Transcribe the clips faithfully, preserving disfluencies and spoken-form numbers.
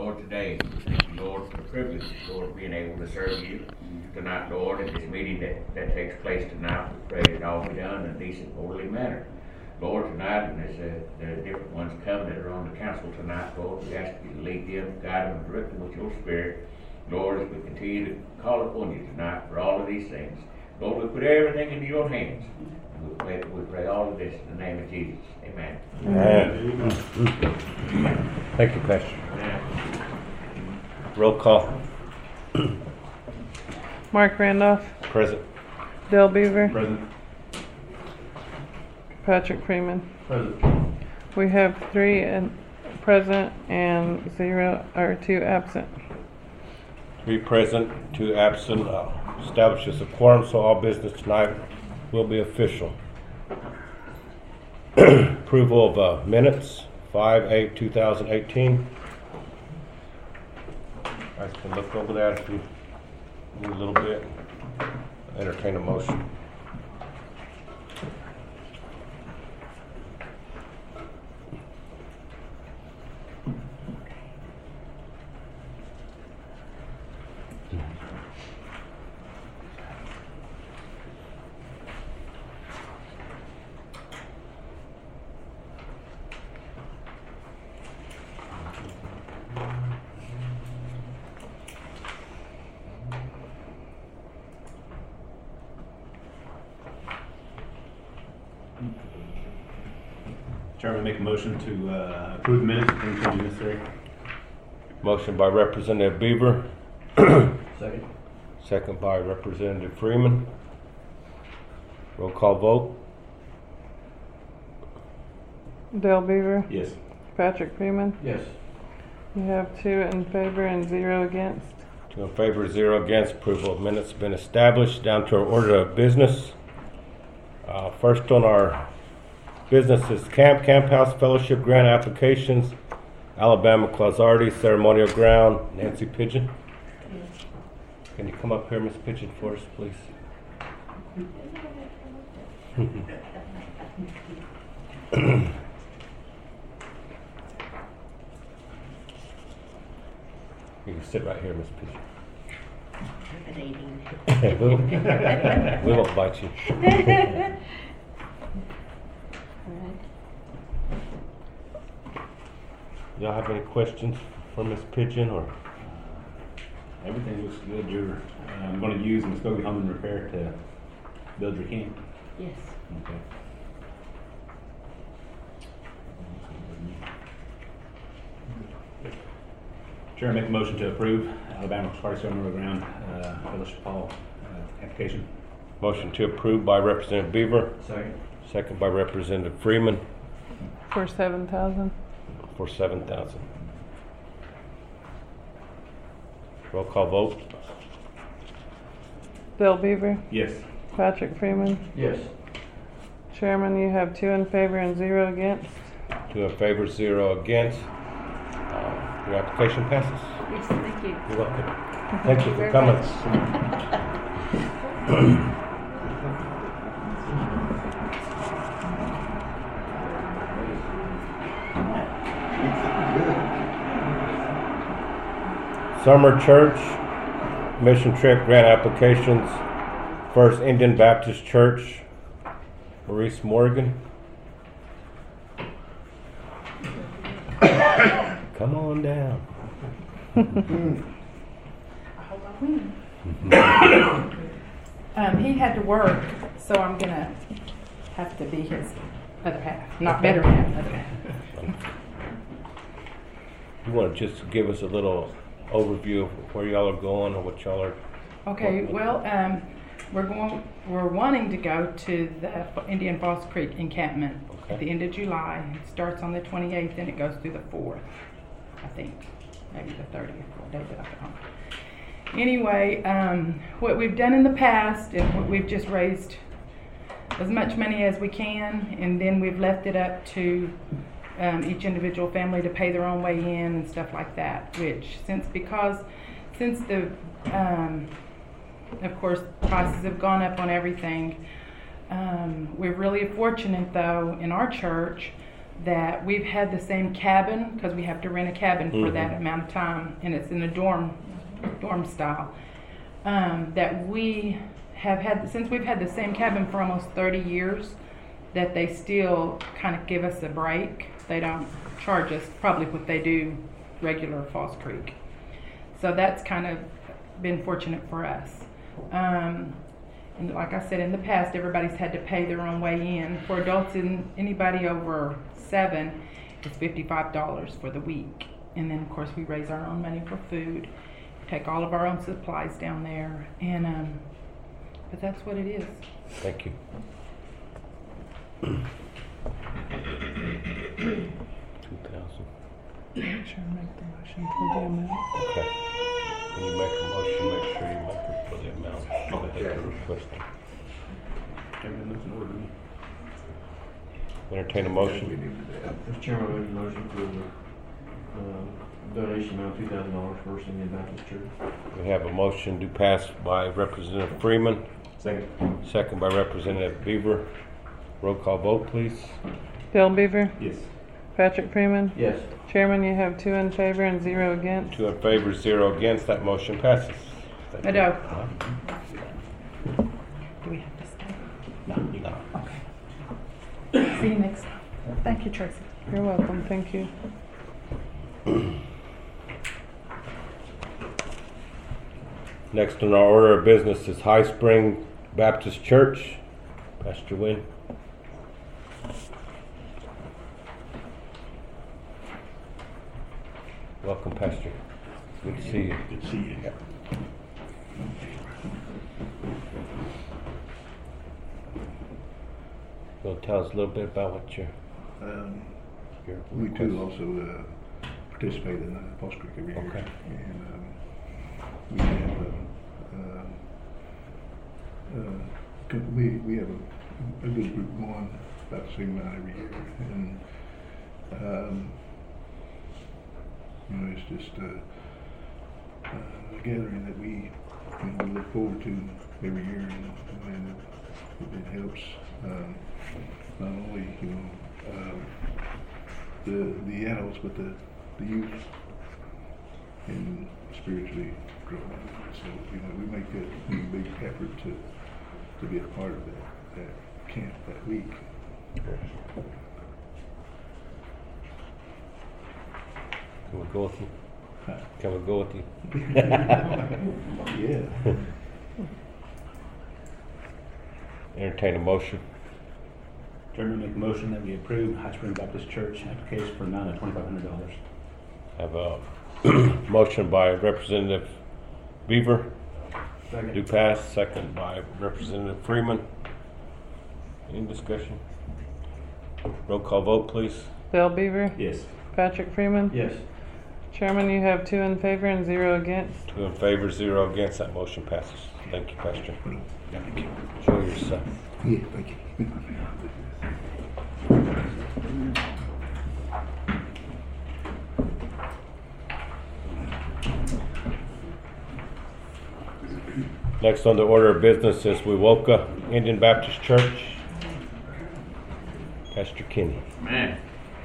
Lord, today, thank you, Lord, for the privilege, Lord, of being able to serve you tonight, Lord, at this meeting that, that takes place tonight. We pray it all be done in a decent, orderly manner. Lord, tonight, and as uh, the different ones come that are on the council tonight, Lord, we ask you to lead them, guide them, and direct them with your spirit. Lord, as we continue to call upon you tonight for all of these things. Lord, we put everything into your hands. And we pray, we pray all of this in the name of Jesus. Amen. Amen. Amen. Thank you, Pastor. Amen. Roll call. Mark Randolph. Present. Dale Beaver. Present. Patrick Freeman. Present. We have three and present and zero or two absent. Three present, two absent. Uh, establishes a quorum, so all business tonight will be official. Approval of uh, minutes, five eight two thousand eighteen. I can look over that if you need a little bit. Entertain a motion. Chairman, make a motion to uh, approve the minutes if any changes necessary. Motion by Representative Beaver. Second. Second by Representative Freeman. Roll call vote. Dale Beaver. Yes. Patrick Freeman. Yes. You have two in favor and zero against. Two in favor, zero against. Approval of minutes have been established. Down to our order of business. Uh, first on our business is Camp Camp House Fellowship Grant Applications, Alabama Clausardi Ceremonial Ground. Nancy Pigeon. Yes. Can you come up here, Miss Pigeon, for us, please? You can sit right here, Miss Pigeon. we, won't, we won't bite you. Y'all have any questions for Miss Pigeon or? Everything looks good. You're um, going to use Muskogee Home and Repair to build your camp? Yes. Okay. Chair, make a motion to approve Alabama Clausardi Ceremonial Ground uh, Fellowship Hall uh, application. Motion to approve by Representative Beaver. Second. Second by Representative Freeman. For seven thousand. For seven thousand. Roll call vote. Dale Beaver. Yes. Patrick Freeman. Yes. Chairman, you have two in favor and zero against. Two in favor, zero against. Uh, your application passes. Yes, thank you. You're welcome. Thank you for Very coming. Summer Church Mission Trip Grant Applications. First Indian Baptist Church, Maurice Morgan. Come on down. um, he had to work, so I'm gonna have to be his other half, not better half, other half. You want to just give us a little overview of where y'all are going or what y'all are? Okay, well, um, we're going, we're wanting to go to the Indian Falls Creek encampment Okay. at the end of July. It starts on the twenty-eighth and it goes through the fourth, I think, maybe the thirtieth, what day did I put on? Anyway, um, what we've done in the past is what we've just raised as much money as we can, and then we've left it up to um, each individual family to pay their own way in and stuff like that. Which, since because since the um, of course prices have gone up on everything, um, we're really fortunate though in our church that we've had the same cabin, because we have to rent a cabin for Mhm. that amount of time, and it's in a dorm, dorm style. Um, that we have had, since we've had the same cabin for almost thirty years, that they still kind of give us a break. They don't charge us probably what they do regular Falls Creek. So that's kind of been fortunate for us. Um, and like I said, in the past, everybody's had to pay their own way in. For adults and anybody over seven, it's fifty-five dollars for the week. And then, of course, we raise our own money for food, take all of our own supplies down there, and um, but that's what it is. Thank you. Two thousand. Make sure I make the motion for the amount. Okay. When you make a motion, make sure you make it for the amount that they're requesting. Everything looks in order to me. Entertain a motion. Mister Chairman, I make a motion for the uh, donation amount of two thousand dollars for First Indian Baptist Church. We have a motion to pass by Representative Freeman, Second. second by Representative Beaver. Roll call vote, please. Bill Beaver, Yes. Patrick Freeman. Yes. Chairman, you have two in favor and zero against. Two in favor, zero against. That motion passes. Thank you. Ado. Do we have to stay? No, no. See you next time. Thank you, Tracy. You're welcome, thank you. Next on our order of business is High Spring Baptist Church. Pastor Wynn. Welcome, Pastor. Good to see you. Good to see you. Yeah. Will tell us a little bit about what you're. Um, your we request- too also uh, participate in uh, Falls Creek every year. Okay. And um, we have uh, uh, uh, co- we we have a, a good group going about the same amount every year, and um, you know it's just uh, uh, a gathering that we you know we look forward to every year, and, and it, it helps um, not only you know. Um, the the adults, but the, the youth, and spiritually grow. So you know we make a, a big effort to to be a part of that, that camp that week. Can we go with you? Huh. Can we go with you? Yeah. Entertain a motion. Chairman, make a motion that we approve High Spring Baptist Church application for an amount of twenty-five hundred dollars. Have a motion by Representative Beaver. Second. Do pass. Second by Representative Freeman. Any discussion? Roll call vote, please. Bill Beaver, Yes. Patrick Freeman. Yes. Chairman, you have two in favor and zero against. Two in favor, zero against. That motion passes. Thank you, Pastor. Thank you. Enjoy yourself. Yeah, thank you. Next on the order of business is Wewoka Indian Baptist Church. Pastor Kenny. Man,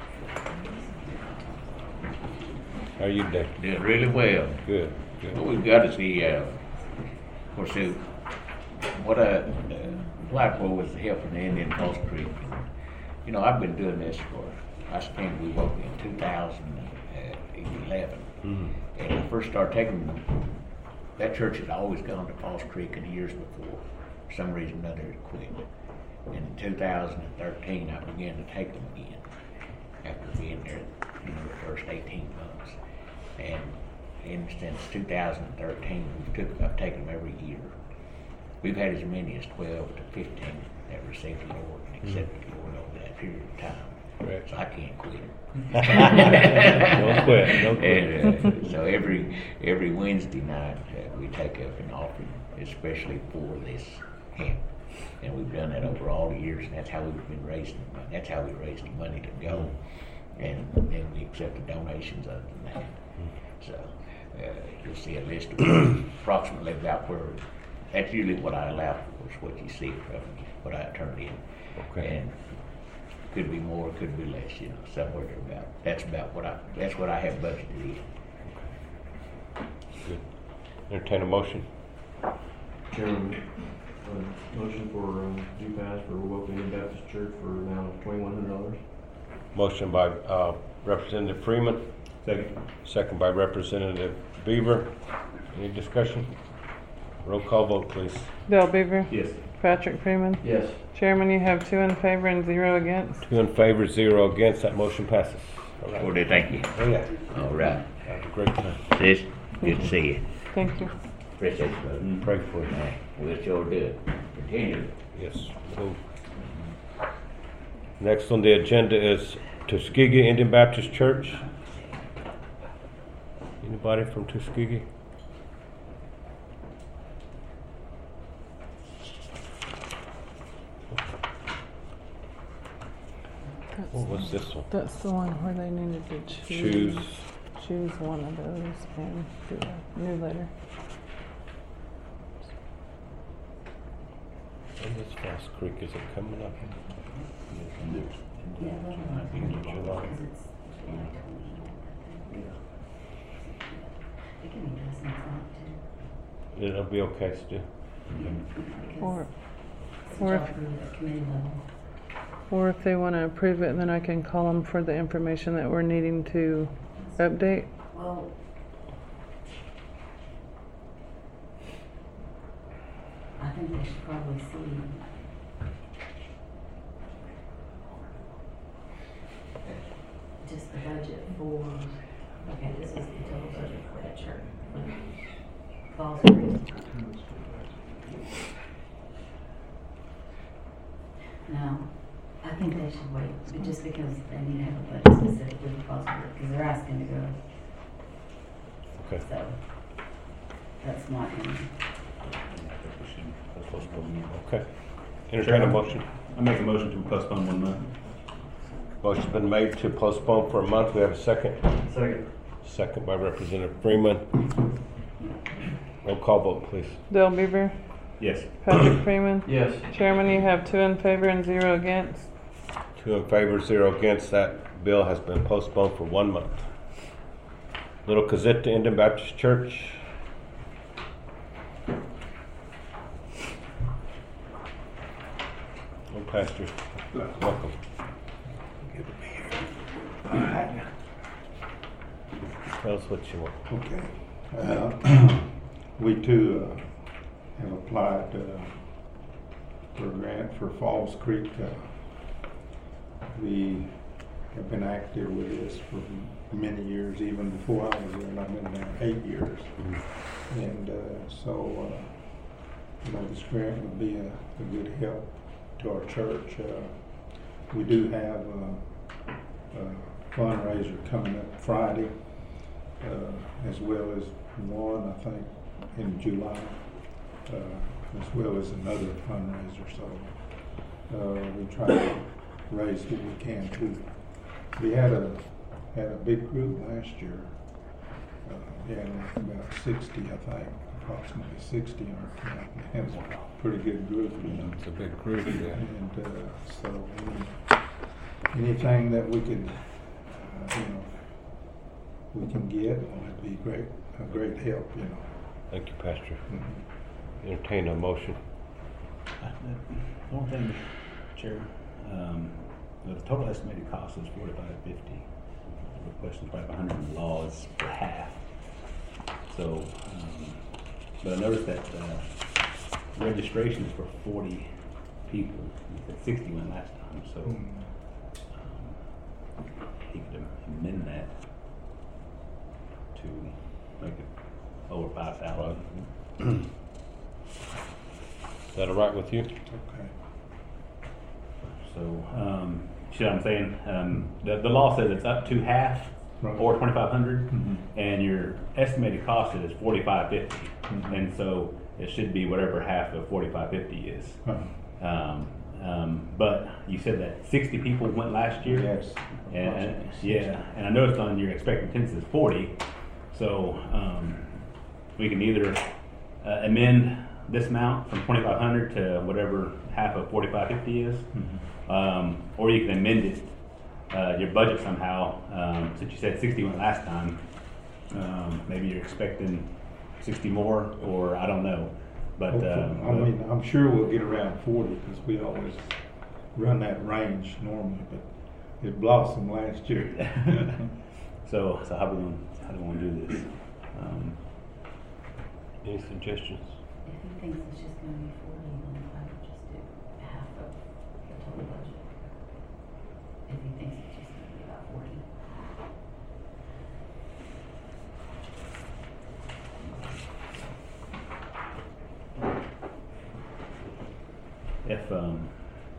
How are you today? did really well. Good. What Good. we've got is the, uh, of course, the, what I, uh, applied for was the help from the Indian Falls Creek. You know, I've been doing this for, I came to Wewoka in two thousand eleven. Mhm. And when I first started taking them, that church had always gone to Falls Creek in the years before. For some reason or another, it quit. And in two thousand thirteen, I began to take them again after being there, you know, the first eighteen months. And in, since two thousand thirteen, we've took, I've taken them every year. We've had as many as twelve to fifteen that received the Lord and accepted the Lord over that period of time. Correct. So I can't quit. Don't quit. Don't quit. And, uh, so every every Wednesday night uh, we take up an offering, especially for this camp, and we've done that over all the years, and that's how we've been raising. the money. That's how we raise the money to go, and then we accept the donations other than that. So uh, you'll see a list of approximately about where. That's usually what I allow for, is what you see from what I turned in. Okay. And could be more, could be less, you know, somewhere about, that's about what I, that's what I have budgeted in. Good. Entertain a motion. Chairman, uh, motion for, um, due pass for Woken Indian Baptist Church for an amount of twenty-one hundred dollars. Motion by uh, Representative Freeman, Second. second by Representative Beaver. Any discussion? Roll call vote, please. Dale Beaver, Yes. Patrick Freeman. Yes. Chairman, you have two in favor and zero against. Two in favor, zero against. That motion passes. All Well, right. do thank you. Oh, yeah. All right. Have a great time. Sis, good to see you. Thank you. Appreciate you, brother. Pray for you. Hey, we'll sure do it. Continue. Yes. Move. Next on the agenda is Tuskegee Indian Baptist Church. Anybody from Tuskegee? What was this one? That's the one where they needed to Choose. choose, choose one of those and do a new letter. And this Fast Creek, is it coming up? Yeah, I think it's July. because it's, it can be done sometime too. It'll be okay, Stu. Because Or, it's a or job if- for the committee level. or if they want to approve it, then I can call them for the information that we're needing to update. Well, I think they should probably see. Just the budget for, okay, this is the total budget for that church, for Falls Creek. Now, I think they should wait, but just because they need to have a budget specifically for Falls Creek, because they're asking to go. Okay. So, that's my opinion. Okay. Entertain a motion. I make a motion to postpone one month. Motion's been made to postpone for a month. We have a second. Second. Second by Representative Freeman. Roll call vote, please. Dale Beaver, Yes. Patrick Freeman. Yes. Chairman, you have two in favor and zero against. Two in favor, zero against. That bill has been postponed for one month. Little Cazetta Indian Baptist Church. Oh, Pastor, welcome. Good to be here. All right. Tell us what you want. Okay. Uh, We too uh, have applied uh, for a grant for Falls Creek. Uh, We have been active with this for many years, even before I was there, and I've been there eight years. And uh, so, uh, you know, this grant would be a, a good help to our church. Uh, We do have uh, a fundraiser coming up Friday, uh, as well as one, I think, in July, uh, as well as another fundraiser. So uh, we try to raise what we can too. We had a had a big group last year. Uh, we had about sixty, I think, approximately sixty in our camp. It was a pretty good group, you know. It's a big group, yeah. And uh, so any, anything that we could, uh, you know, we can get, would be great, a great help, you know. Thank you, Pastor. Mhm. Entertain a motion. The only thing, Chair, um, the total estimated cost is forty-five fifty. The question's probably a hundred in the law is for half. So, um, but I noticed that, uh, registration is for forty people. You said sixty went last time, so, Mm. um, he could amend that to make it over five thousand. Is that all right with you? Okay. So, um, see what I'm saying? Um, the, the law says it's up to half Right. or twenty-five hundred, Mhm. and your estimated cost is forty-five fifty, Mhm. and so it should be whatever half of forty-five fifty is. Huh. Um, um, but you said that sixty people went last year. Yes. And, and- yeah, and I noticed on your expected attendance is forty, so um, we can either uh, amend this amount from twenty-five hundred to whatever half of forty-five fifty is. Um, or you can amend it, uh, your budget somehow, um, since you said sixty went last time. Um, maybe you're expecting sixty more, or I don't know, but, uh. I mean, I'm sure we'll get around forty, because we always run that range normally, but it blossomed last year. So, so how do we, wanna- how do we wanna do this? Um, Any suggestions? If he thinks it's just gonna be forty, then I would just do half of the total budget. If he thinks it's just gonna be about forty. If, um,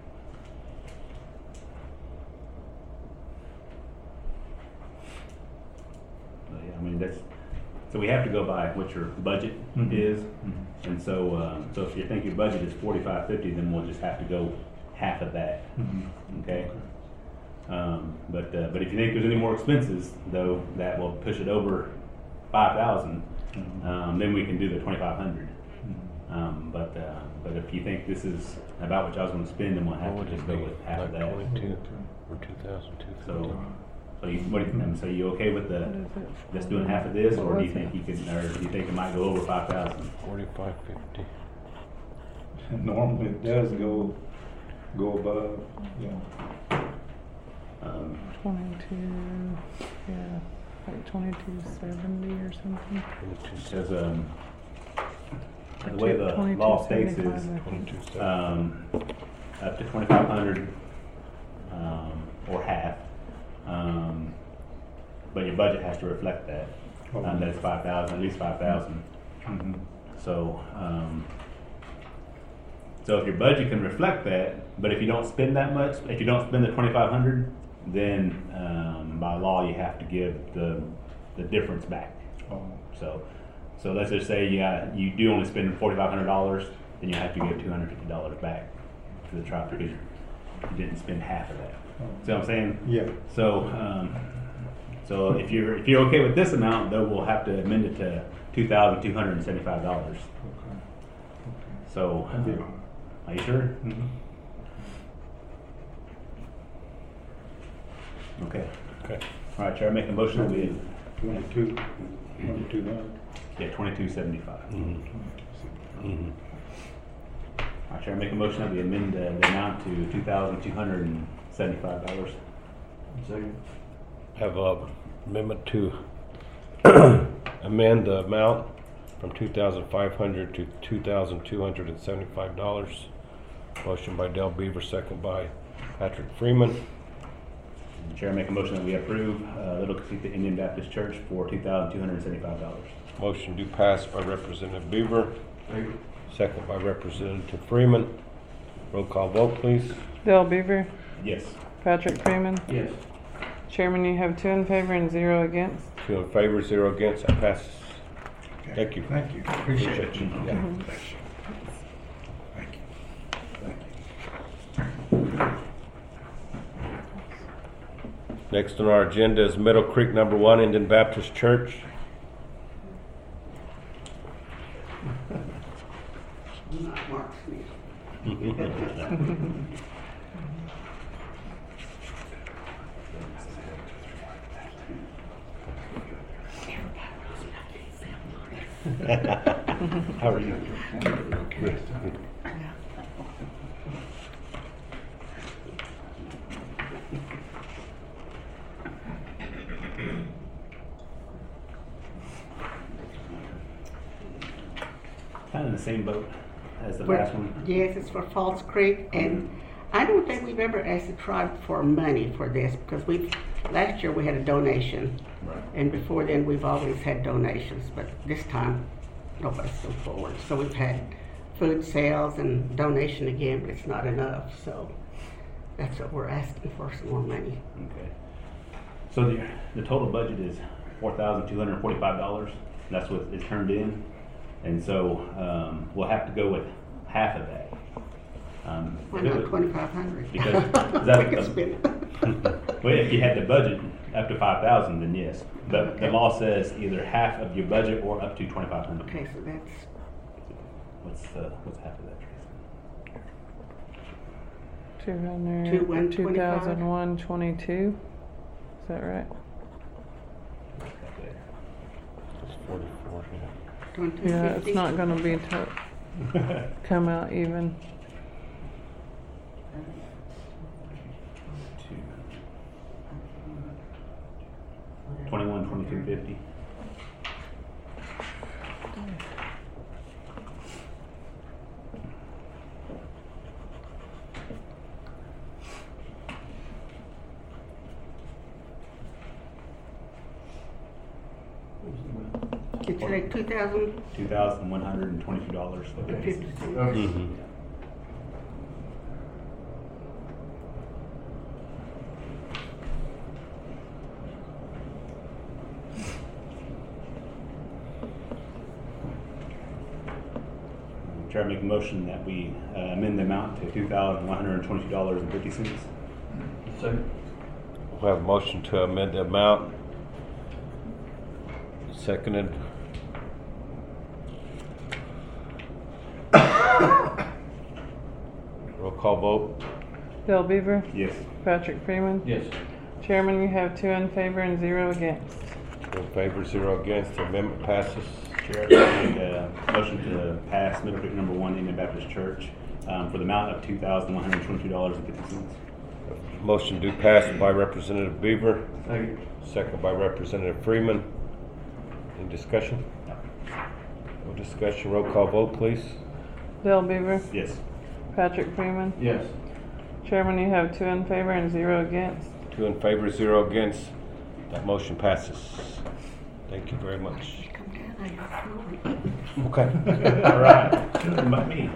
well, yeah, I mean, that's, so we have to go by what your budget Mhm. is. And so, um, so if you think your budget is forty-five fifty, then we'll just have to go half of that, okay? Um, but, uh, but if you think there's any more expenses, though, that will push it over five thousand, um, then we can do the twenty-five hundred. Um, but, uh, but if you think this is about what y'all's gonna spend, then we'll have What to would just it go be? with half of Like that. twenty-two or two thousand two So, fifty? so you, what do you, um, so you okay with the, What is it? just doing half of this, What or do you was think it? you could, or do you think it might go over five thousand? Forty-five fifty. Normally it does go, go above, you know. Um, Twenty-two, yeah, like twenty-two seventy or something. because, um, the way the law states is, Twenty-two seventy. um, up to twenty-five hundred, um, or half. Um, but your budget has to reflect that, um, that's five thousand, at least five thousand. Mhm. So, um, so if your budget can reflect that, but if you don't spend that much, if you don't spend the twenty-five hundred, then, um, by law, you have to give the, the difference back. Oh, So, so let's just say you, got- you do only spend forty-five hundred dollars, then you have to give two hundred fifty dollars back to the tribe because you didn't spend half of that. See what I'm saying? yeah. So, um, so if you're, if you're okay with this amount, though, we'll have to amend it to two thousand two hundred and seventy-five dollars. Okay. So, That'd be uh, all are you sure? right. Mhm. Okay. Okay. All right, Chair, I make a motion that we, Twenty-two, twenty-two hundred. yeah, twenty-two seventy-five. Mhm. Mhm. All right, Chair, I make a motion that we amend the, the amount to two thousand two hundred and seventy-five dollars. Second. Have a amendment to amend the amount from two thousand five hundred to two thousand two hundred and seventy-five dollars. Motion by Del Beaver, second by Patrick Freeman. Chair, I make a motion that we approve uh, Little Casita Indian Baptist Church for two thousand two hundred and seventy-five dollars. Motion do pass by Representative Beaver, Second. second by Representative Freeman. Roll call vote, please. Del Beaver, Yes. Patrick Freeman. Yes. Chairman, you have two in favor and zero against. Two in favor, zero against. That passes. Okay. Thank you. Thank you. Appreciate Appreciate you. you. Yeah, Mhm. thank you. Thank you. Thank you. Next on our agenda is Middle Creek Number One Indian Baptist Church. Mark Smith. How are you? Kind of in the same boat as the We're- last one. Yes, it's for Falls Creek, and I don't think we've ever asked the tribe for money for this, because we, last year we had a donation, Right. and before then, we've always had donations, but this time, nobody's come forward. So we've had food sales and donation again, but it's not enough, so that's what we're asking for, some more money. Okay. So the, the total budget is four thousand two hundred and forty-five dollars. That's what is turned in. And so, um, we'll have to go with half of that. Um, Why if it not was- twenty-five hundred? Because- is that We could a- spend it. Well, if you had the budget up to five thousand, then yes. But the Okay. law says either half of your budget or up to twenty-five hundred. Okay, so that's, What's, uh, what's half of that, Tracy? Two hundred, Two one two twenty-five? thousand one twenty-two. Is that right? What's that there? It's forty-four, yeah. Twenty-two Yeah, fifty? it's not gonna be to come out even. Twenty-one, twenty-two fifty. It's like two thousand Two thousand one hundred and twenty-two dollars. fifty cents. Mhm. Chair, make a motion that we uh, amend the amount to two thousand one hundred and twenty-two dollars and fifty cents. Second. We have a motion to amend the amount. Seconded. Roll call vote. Dale Beaver, Yes. Patrick Freeman. Yes. Chairman, you have two in favor and zero against. Two in favor, zero against. The amendment passes. Chair, I make a motion to pass Middle Creek Number One Indian Baptist Church um, for the amount of two thousand one hundred and twenty-two dollars and fifty cents. Motion do pass by Representative Beaver, Second. second by Representative Freeman. Any discussion? No discussion. Roll call vote, please. Dale Beaver, Yes. Patrick Freeman. Yes. Chairman, you have two in favor and zero against. Two in favor, zero against. That motion passes. Thank you very much. Come down, I have smoke. Okay. All right. Nothing but me.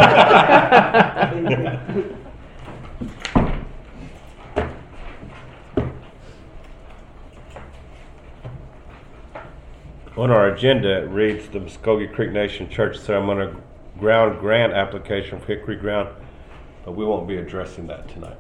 On our agenda, it reads the Muskogee Creek Nation Church Ceremonial Ground Grant Application for Hickory Ground, but we won't be addressing that tonight.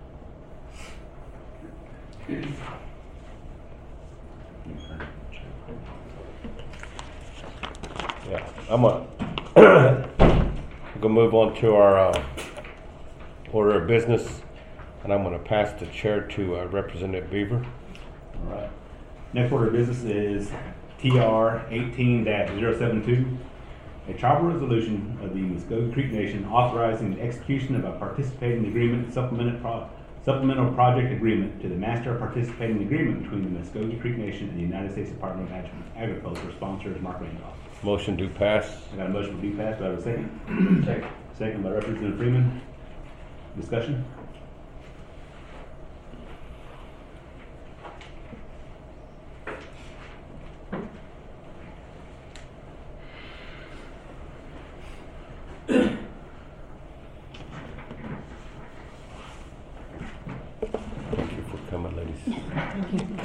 Yeah, I'm gonna, I'm gonna move on to our uh, order of business, and I'm gonna pass the chair to uh, Representative Beaver. All right. Next order of business is T R eighteen 72, a tribal resolution of the Muskogee Creek Nation authorizing the execution of a participating agreement supplemental, pro- supplemental project agreement to the master participating agreement between the Muskogee Creek Nation and the United States Department of Ag- Agriculture. Sponsor is Mark Randolph. Motion do pass. I got a motion for do pass. Do I have a second? Second. Second by Representative Freeman. Discussion? Thank you for coming, ladies.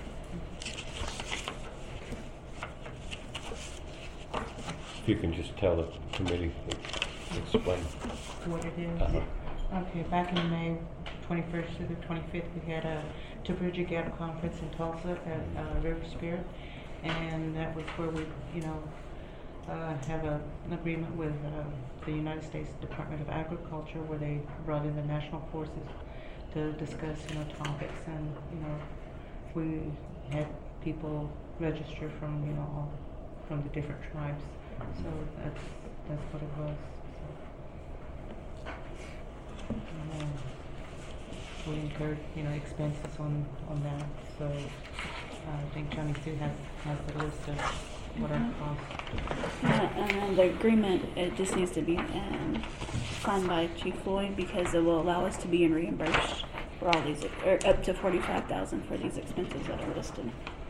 If you can just tell the committee, explain. What it is. Uh-huh. Okay, back in May twenty-first to the twenty-fifth, we had a To Bridge a Gap conference in Tulsa at uh, River Spirit. And that was where we, you know, uh, have a, an agreement with uh, the United States Department of Agriculture, where they brought in the national forces to discuss, you know, topics. And, you know, we had people register from, you know, all, from the different tribes. So that's, that's what it was. So. And, uh, we incurred, you know, expenses on, on that. So uh, I think Johnny Sue has, has the list of what our costs. Uh, and then the agreement, it just needs to be um, signed by Chief Floyd, because it will allow us to be reimbursed for all these, or up to forty-five thousand for these expenses that are listed.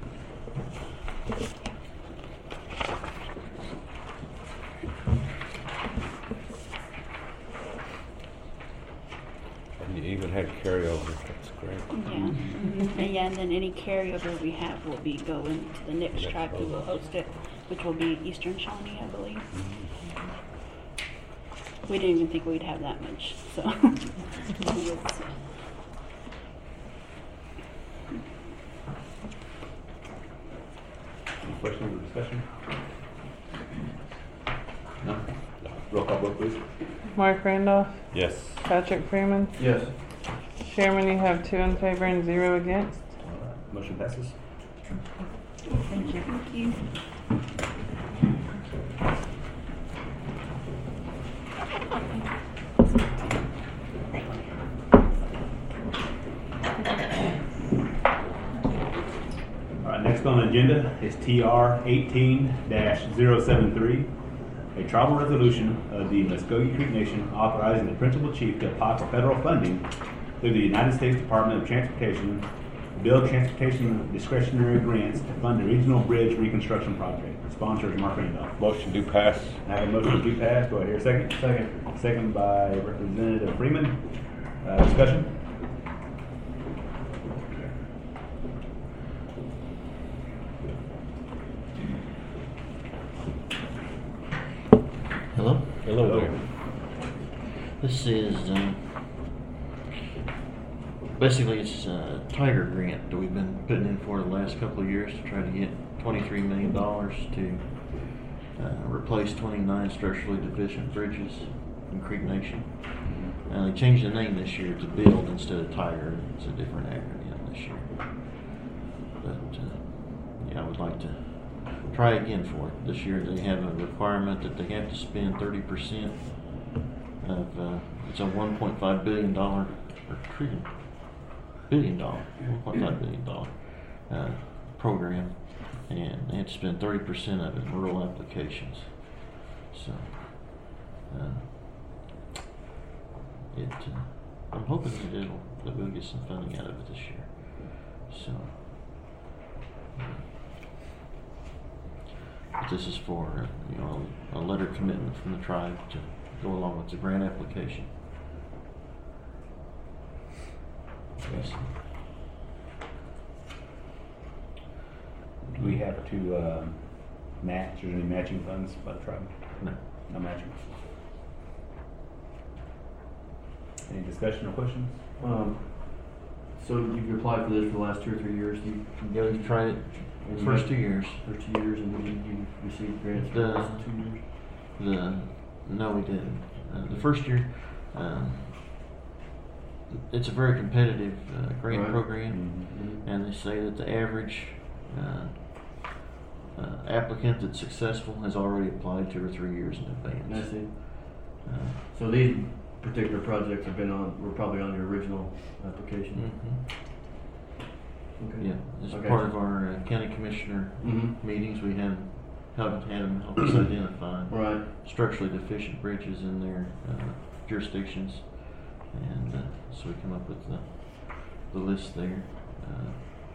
And you even had carryover. That's great. Yeah. Mm-hmm. And yeah, and then any carryover we have will be going to the next Next tribe who will level. host it, which will be Eastern Shawnee, I believe. We didn't even think we'd have that much, so. It's- Any questions or discussion? No? Roll call vote, please. Mark Randolph, Yes. Patrick Freeman. Yes. Chairman, you have two in favor and zero against. All right, motion passes. Thank you. Thank you. All right, next on the agenda is T R eighteen 73 a tribal resolution of the Muskogee Creek Nation authorizing the principal chief to apply for federal funding through the United States Department of Transportation, build transportation discretionary grants to fund the regional bridge reconstruction project. Sponsor is Mark Randolph. Motion do pass. I have a motion to pass. Do I hear a second? Second. Second by Representative Freeman. Uh, discussion? Hello? Hello there. This is, um, basically it's a Tiger grant that we've been putting in for the last couple of years to try to get twenty-three million dollars to uh, replace twenty-nine structurally deficient bridges in Creek Nation. Uh, they changed the name this year to Build instead of Tiger. It's a different acronym this year. But, uh, yeah, I would like to try again for it. This year they have a requirement that they have to spend thirty percent of, uh, it's a one point five billion dollar, or trillion, billion dollar, one point five billion dollar uh, program, and they have to spend thirty percent of it in rural applications. So, uh, it, uh, I'm hoping that it'll, that we'll get some funding out of it this year. So, uh, but this is for, uh, you know, a letter of commitment from the tribe to go along with the grant application. Yes. Do we have to uh, match, or any matching funds by the tribe? No. No matching. Any discussion or questions? Um, so you've applied for this for the last two or three years. You, Yeah, we've tried it and the you first got- two years. First two years, and then you, you received grants for the The- last two years. The no, we didn't. Uh, the first year, um, it's a very competitive uh, grant Right. program, Mhm. and they say that the average uh, uh, applicant that's successful has already applied two or three years in I advance. see. Uh, So these particular projects have been on, were probably on your original application. mhm. Okay. Yeah, as Okay. part of our uh, county commissioner Mm-hmm. meetings, we had helped had them help us identify Right. structurally deficient bridges in their uh, jurisdictions, and uh, so we come up with the the list there. Uh,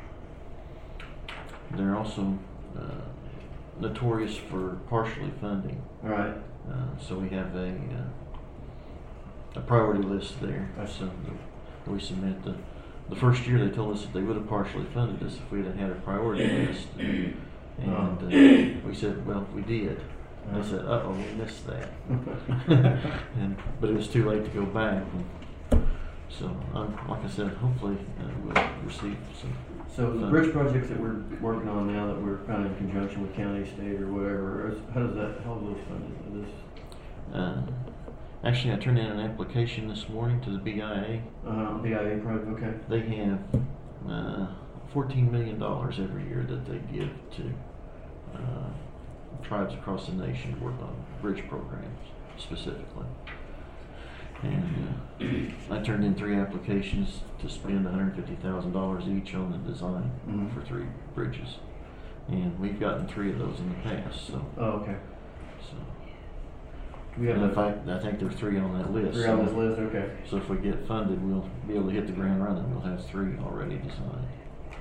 they're also uh, notorious for partially funding, All right. uh, so we have a uh, a priority list there. I see. So the, we submit the the first year they told us that they would have partially funded us if we had had a priority list, and uh, we said, well, we did. They said, uh oh, we missed that. and but it was too late to go back. And so, um, like I said, hopefully uh, we'll receive some. So the funding. bridge projects that we're working on now, that we're kind of in conjunction with county, state, or whatever, is- how does that, how are those funded? Are this, Uh, actually, I turned in an application this morning to the B I A. uh, B I A project, okay. They have uh, fourteen million dollars every year that they give to uh, tribes across the nation to work on bridge programs specifically. And uh, I turned in three applications to spend one hundred fifty thousand dollars each on the design Mhm. for three bridges. And we've gotten three of those in the past, so. Oh, okay. so. Do we have And in a, fact, I think there are three on that list. three on this so- list, okay. So if we get funded, we'll be able to hit the ground running. We'll have three already designed.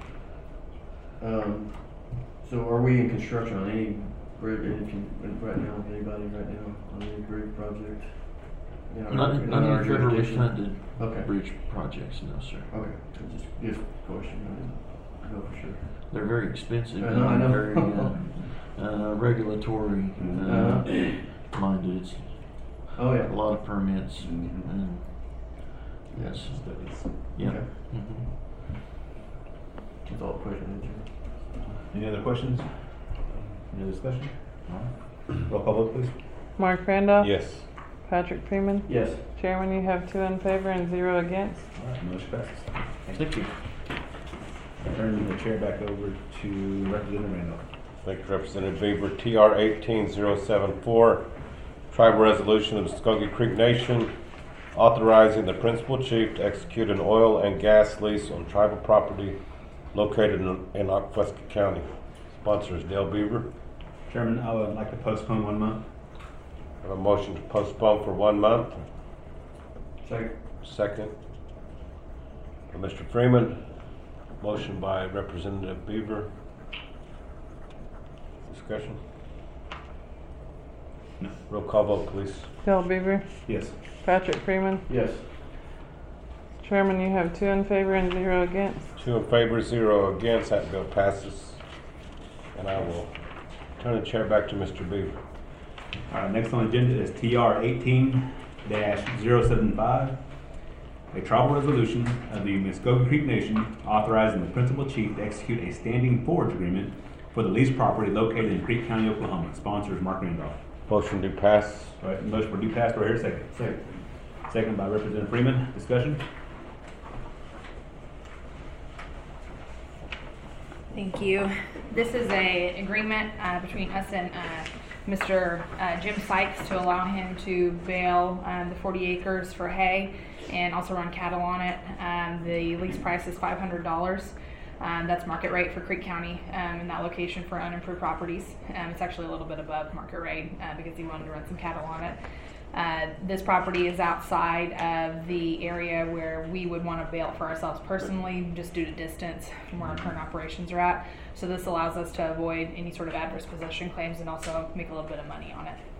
Um, so are we in construction on any bridge, if you, right now, anybody right now, on any bridge project? In our- Not, in not our any federally jurisdiction? funded Okay. bridge projects, no, sir. Okay, so just, just a question, I didn't know for sure. They're very expensive I know, I and know. very uh, uh, regulatory uh, Uh-huh. minded. It's Oh, yeah. a lot of permits Mhm. and Yes. Studies. yeah. Okay. Mhm. That's all the question, Jim. Any other questions? Any other discussion? All right. Roll call vote, please. Mark Randolph. Yes. Patrick Freeman. Yes. Chairman, you have two in favor and zero against. All right, motion passes. Thank you. Turn the chair back over to Representative Randolph. Thank you, Representative Beaver. T R eighteen zero seven four, Tribal Resolution of the Muskogee Creek Nation, authorizing the principal chief to execute an oil and gas lease on tribal property located in, in Okfuskee County. Sponsor is Dale Beaver. Chairman, I would like to postpone one month. I have a motion to postpone for one month. Second. Second. By Mister Freeman. Motion by Representative Beaver. Discussion? No. Roll call vote, please. Dale Beaver. Yes. Patrick Freeman. Yes. Chairman, you have two in favor and zero against. Two in favor, zero against. That bill passes. And I will turn the chair back to Mister Beaver. All right, next on the agenda is T R eighteen dash zero seven five, a tribal resolution of the Muskogee Creek Nation authorizing the principal chief to execute a standing forage agreement for the leased property located in Creek County, Oklahoma. Sponsor is Mark Randolph. Motion to pass. All right, motion for due pass, do I hear a second? Second. Second by Representative Freeman. Discussion? Thank you. This is a agreement uh, between us and uh, Mister Uh, Jim Sykes to allow him to bale um, the forty acres for hay and also run cattle on it. Um, the lease price is five hundred dollars. Um, that's market rate for Creek County um, in that location for unimproved properties. Um, it's actually a little bit above market rate uh, because he wanted to run some cattle on it. Uh, this property is outside of the area where we would want to bale for ourselves personally, just due to distance from where our current operations are at. So this allows us to avoid any sort of adverse possession claims and also make a little bit of money on it.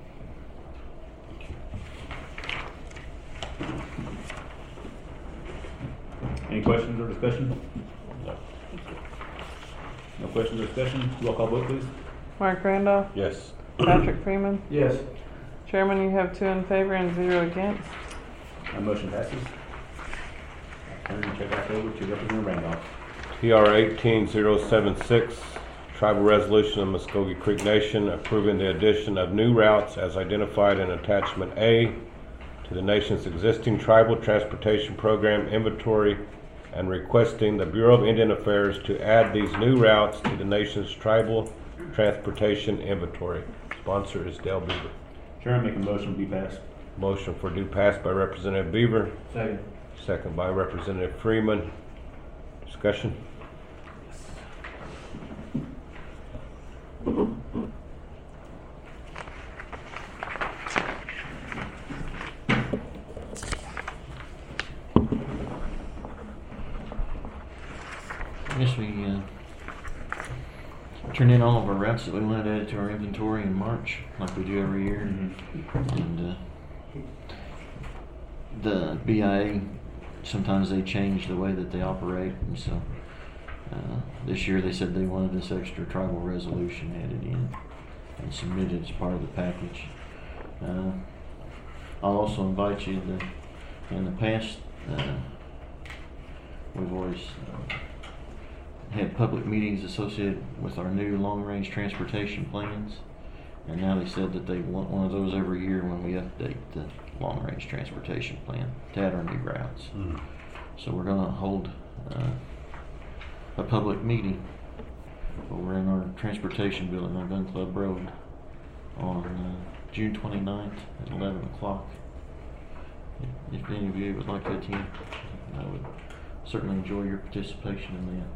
Any questions or discussion? No. No questions or discussion? Roll call vote, please. Mark Randolph. Yes. Patrick Freeman. Yes. Chairman, you have two in favor and zero against. My motion passes. Turn the chair back over to Representative Randolph. T R eighteen zero seven six, Tribal Resolution of Muskogee Creek Nation approving the addition of new routes as identified in Attachment A to the nation's existing tribal transportation program inventory and requesting the Bureau of Indian Affairs to add these new routes to the nation's tribal transportation inventory. Sponsor is Dale Beaver. Chairman, make a motion to be passed. Motion for due pass by Representative Beaver. Second. Second by Representative Freeman. Discussion? I guess we uh, turn in all of our routes that we wanted to add to our inventory in March, like we do every year. Mm-hmm. And uh, the B I A, sometimes they change the way that they operate, and so uh, this year they said they wanted this extra tribal resolution added in and submitted as part of the package. Uh, I'll also invite you to, in the past, uh, we've always uh, had public meetings associated with our new long-range transportation plans, and now they said that they want one of those every year when we update the long-range transportation plan to add our new routes. Mm. So we're going to hold uh, a public meeting over in our transportation building on Gun Club Road on uh, June twenty-ninth at eleven o'clock. If any of you would like to attend, I would certainly enjoy your participation in that.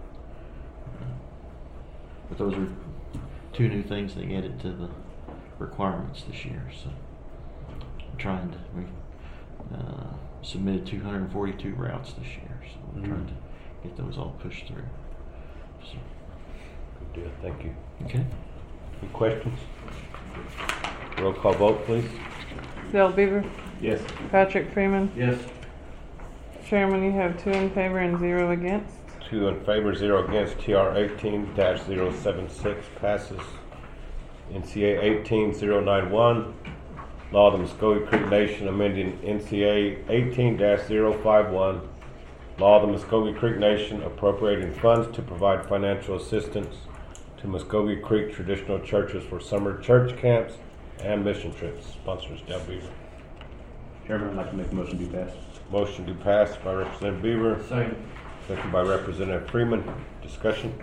But those are two new things they added to the requirements this year. So we're trying to, we've uh, submitted two hundred forty-two routes this year. So we're mm-hmm. trying to get those all pushed through. So. Good deal. Thank you. Okay. Any questions? Roll call vote, please. Dale Beaver. Yes. Patrick Freeman. Yes. Chairman, you have two in favor and zero against. Two in favor, zero against. T R eighteen dash zero seven six passes. N C A eighteen zero nine one, Law of the Muskogee Creek Nation amending N C A eighteen dash zero five one, Law of the Muskogee Creek Nation appropriating funds to provide financial assistance to Muskogee Creek traditional churches for summer church camps and Mission Trips. Sponsors Dale Beaver. Chairman, I'd like to make a motion to pass. Motion to pass by Representative Beaver, Second. second by Representative Freeman. Discussion.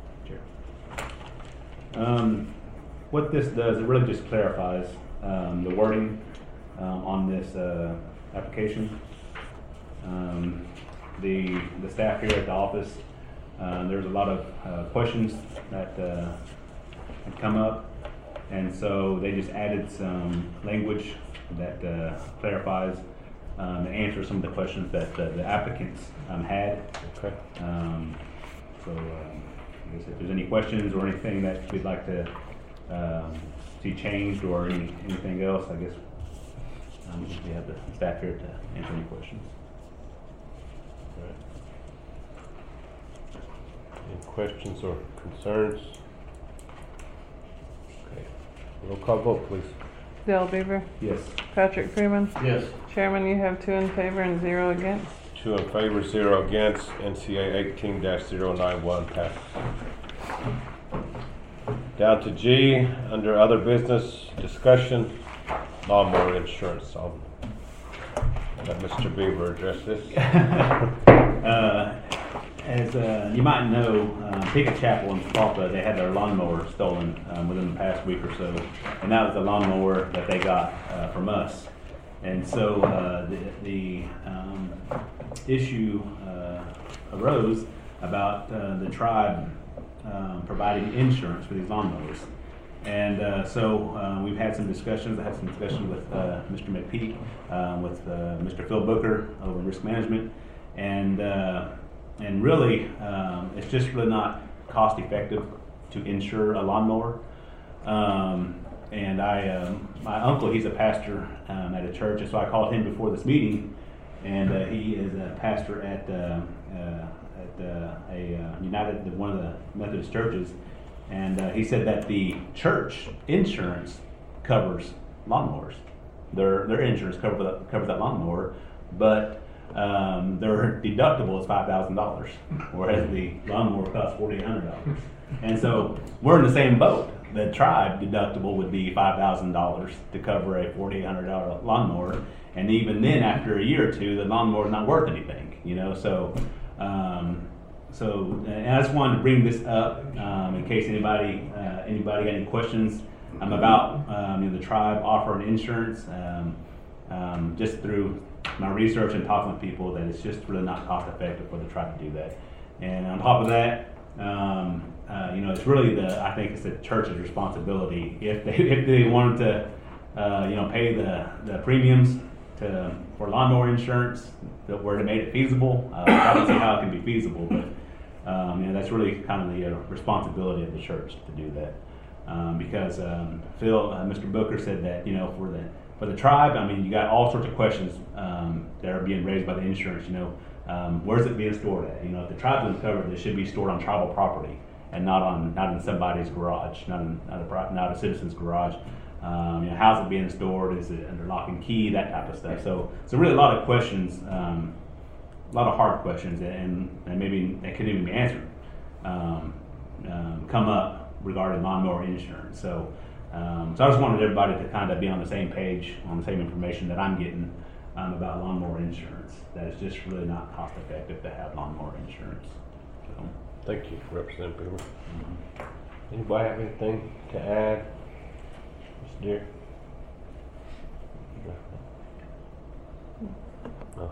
Um, what this does, it really just clarifies um, the wording um, on this uh, application. Um, the the staff here at the office, uh, there's a lot of uh, questions that uh, had come up, and so they just added some language that uh, clarifies um, and answers some of the questions that uh, the applicants um, had. Okay. Um, so. Um, I guess if there's any questions or anything that we'd like to um, see changed or any, anything else, I guess um, we have the staff here to answer any questions. All right. Any questions or concerns? Okay. Roll call vote, please. Dale Beaver, Yes. Patrick Freeman. Yes. Chairman, you have two in favor and zero against. Two in favor, zero against. N C A eighteen dash zero nine one passes. Down to G, under other business discussion, lawnmower insurance. I'll let Mister Beaver address this. uh, as uh, you might know, uh, Pickett Chapel in Tulsa, they had their lawnmower stolen um, within the past week or so, and that was the lawnmower that they got uh, from us. And so uh, the, the um, issue uh, arose about uh, the tribe um, providing insurance for these lawnmowers. And uh, so uh, we've had some discussions. I had some discussions with uh, Mister McPeak, uh, with uh, Mister Phil Booker over in Risk Management, and uh, and really um, it's just really not cost effective to insure a lawnmower. Um, And I, um, my uncle, he's a pastor um, at a church, and so I called him before this meeting, and uh, he is a pastor at uh, uh, at uh, a uh, United, one of the Methodist churches, and uh, he said that the church insurance covers lawnmowers. Their their insurance covers that, covers that lawnmower, but um, their deductible is five thousand dollars, whereas the lawnmower costs forty eight hundred dollars. And so we're in the same boat. The tribe deductible would be five thousand dollars to cover a four thousand eight hundred dollars lawnmower, and even then, after a year or two, the lawnmower is not worth anything, you know. So, um, so, and I just wanted to bring this up um, in case anybody uh, anybody got any questions um, about um, you know, the tribe offering insurance. Um, um, just through my research and talking with people, that it's just really not cost effective for the tribe to do that. And on top of that, um, Uh, you know, it's really the, I think it's the church's responsibility if they if they wanted to, uh, you know, pay the, the premiums to for lawnmower insurance, that where they made it feasible. Uh, I don't see how it can be feasible, but um, you know, that's really kind of the uh, responsibility of the church to do that. Um, because um, Phil, uh, Mister Booker said that, you know, for the for the tribe, I mean, you got all sorts of questions um, that are being raised by the insurance. You know, um, where's it being stored at? You know, if the tribe's been covered, it should be stored on tribal property, and not on not in somebody's garage, not in not a, not a citizen's garage. Um, you know, how's it being stored? Is it under lock and key? That type of stuff. So, so really a lot of questions, um, a lot of hard questions, and, and maybe they couldn't even be answered. Um, um, come up regarding lawnmower insurance. So, um, so I just wanted everybody to kind of be on the same page, on the same information that I'm getting um, about lawnmower insurance. That it's just really not cost effective to have lawnmower insurance. So. Thank you, Representative Beaver. Mm-hmm. Anybody have anything to add? Mister Deere? No.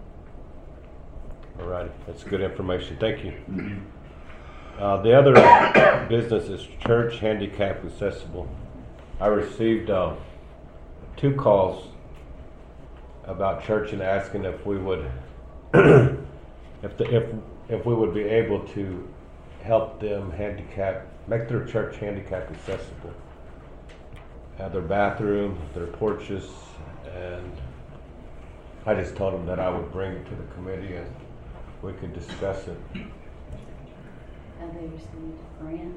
All right, that's good information. Thank you. Mm-hmm. Uh, the other business is church handicap accessible. I received uh, two calls about church and asking if we would, if the if. if we would be able to help them handicap, make their church handicap accessible. Uh, their bathroom, their porches, and I just told them that I would bring it to the committee and we could discuss it. Have they received a grant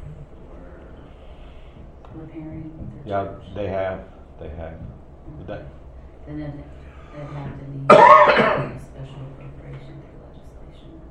for repairing their Yeah, church? they have, they have. That, Then it, they'd have to need a special appropriation through legislation.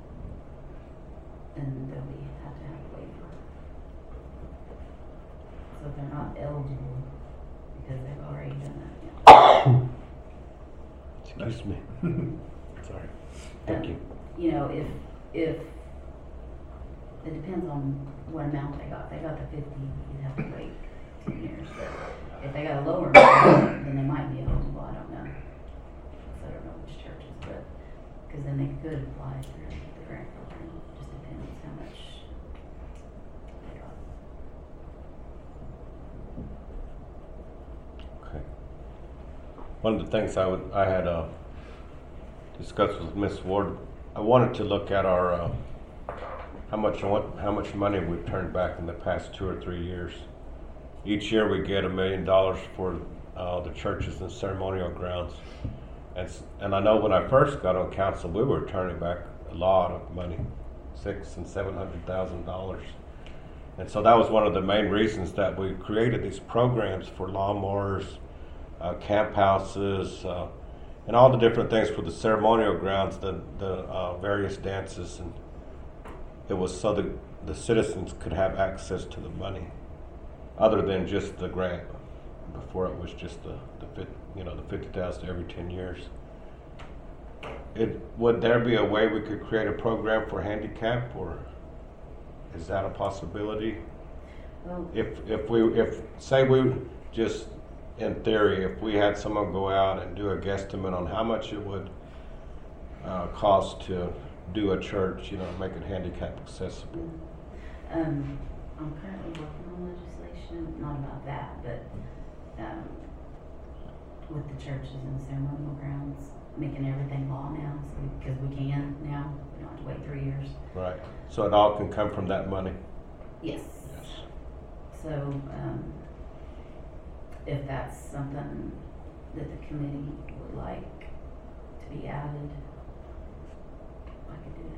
And they'll be, have to have a waiver. so they're not eligible because they've already done that. Excuse me. Sorry. Thank you. You know, if, if, it depends on what amount they got. If they got the fifty, you'd have to wait ten years. But if they got a lower amount, then they might be eligible, I don't know. So I don't know which churches, but, because then they could apply for the grant program. Just depends how much they got. Okay. One of the things I would, I had uh, discussed with Miss Ward, I wanted to look at our, uh, how much, how much money we've turned back in the past two or three years. Each year we get a million dollars for uh, the churches and ceremonial grounds. And, and I know when I first got on council, we were turning back a lot of money, six and seven hundred thousand dollars. And so that was one of the main reasons that we created these programs for lawnmowers, uh, camp houses, uh, and all the different things for the ceremonial grounds, the, the uh, various dances. And it was so that the citizens could have access to the money, other than just the grant. Before it was just the, the you know the fifty thousand every ten years. It, would there be a way we could create a program for handicap, or is that a possibility? Well, If if we if say we just in theory, if we had someone go out and do a guesstimate on how much it would uh, cost to do a church, you know, make it handicap accessible. Um, I'm currently working on legislation, not about that, but um, with the churches and ceremonial grounds, making everything law now, so because we can now, we don't have to wait three years. Right. So it all can come from that money. Yes. Yes. So um, if that's something that the committee would like to be added, I could do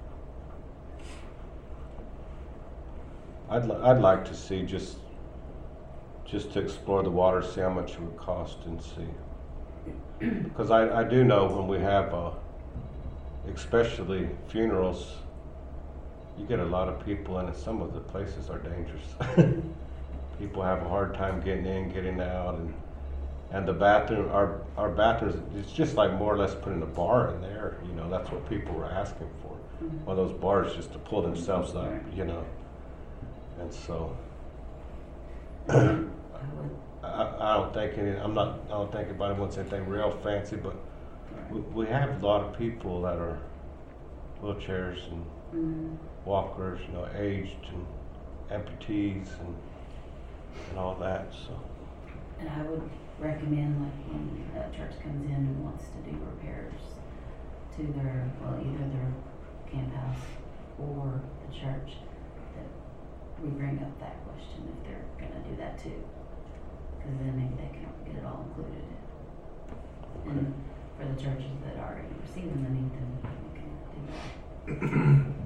that. I'd, li- I'd like to see just, just to explore the water, see how much it would cost and see. Because I, I do know when we have, uh, especially funerals, you get a lot of people and some of the places are dangerous. People have a hard time getting in, getting out, and and the bathroom, our, our bathrooms, it's just like more or less putting a bar in there, you know, that's what people were asking for. Mm-hmm. One of those bars just to pull themselves up, you know. And so, I would, I, I don't think any, I'm not, I don't think anybody wants anything real fancy, but we, we have a lot of people that are wheelchairs and mm, walkers, you know, aged and amputees and, and all that, so. and I would recommend, like, when a church comes in and wants to do repairs to their, well, either their camp house or the church, that we bring up that question if they're gonna do that too. Cause then maybe they can get it all included. And for the churches that are already receiving the money, then we can do that.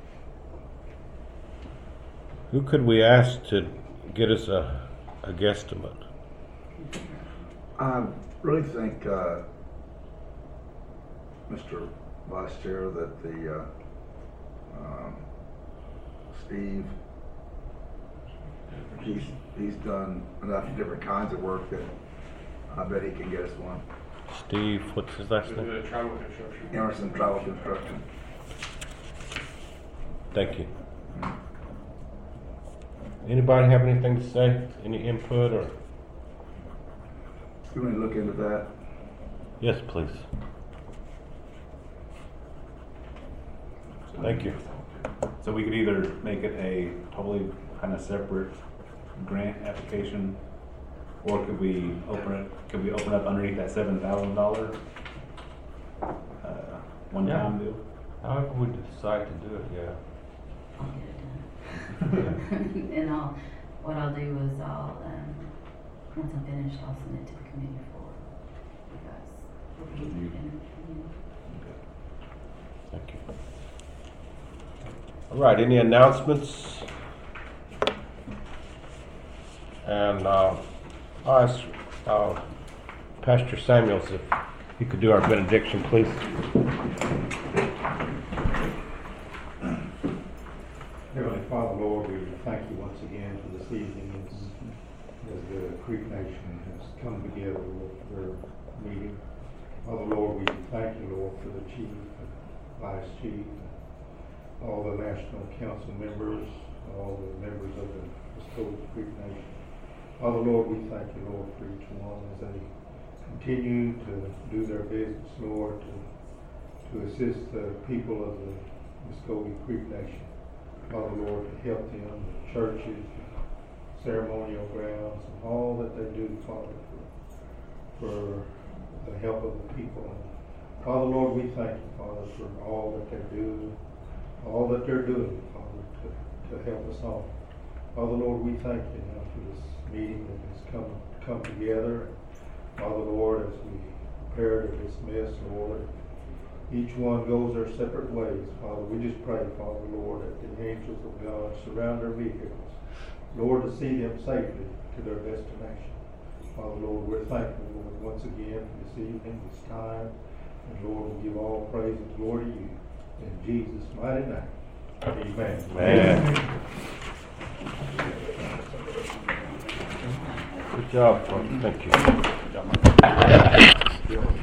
Who could we ask to get us a, a guesstimate? I really think, uh, Mister Vice Chair, that the, uh, um, Steve, he's, he's done enough different kinds of work that I bet he can get us one. Steve, what's his last name? Emerson Travel Construction. Thank you. Anybody have anything to say? Any input or? You want to look into that? Yes, please. Thank you. So we could either make it a totally kind of separate grant application, or could we open it, could we open up underneath that seven thousand dollar uh, one-time deal? However we decide to do it, yeah. I'll get it done. And I'll, what I'll do is I'll, um, once I'm finished, I'll send it to the committee for you guys. for review and opinion. Thank you. All right, any announcements? And uh, I'll ask uh, Pastor Samuels if he could do our benediction, please. Heavenly Father, Lord, we thank you once again for this evening. It's Creek Nation has come together with their meeting. Father, Lord, we thank you, Lord, for the chief, vice chief, all the national council members, all the members of the Muskogee Creek Nation. Father, Lord, we thank you, Lord, for each one as they continue to do their business, Lord, to, to assist the people of the Muskogee Creek Nation. Father, Lord, to help them, the churches, ceremonial grounds, and all that they do, Father, for, for the help of the people. And Father, Lord, we thank you, Father, for all that they do, all that they're doing, Father, to, to help us all. Father, Lord, we thank you now for this meeting that has come come together. Father, Lord, as we prepare to dismiss, Lord, each one goes their separate ways. Father, we just pray, Father, Lord, that the angels of God surround their vehicles, Lord, to see them safely to their destination. Father, Lord, we're thankful, Lord, once again for this evening, this time. And Lord, we give all praise and glory to you. In Jesus' mighty name. Amen. Amen. Good job, folks. Thank you.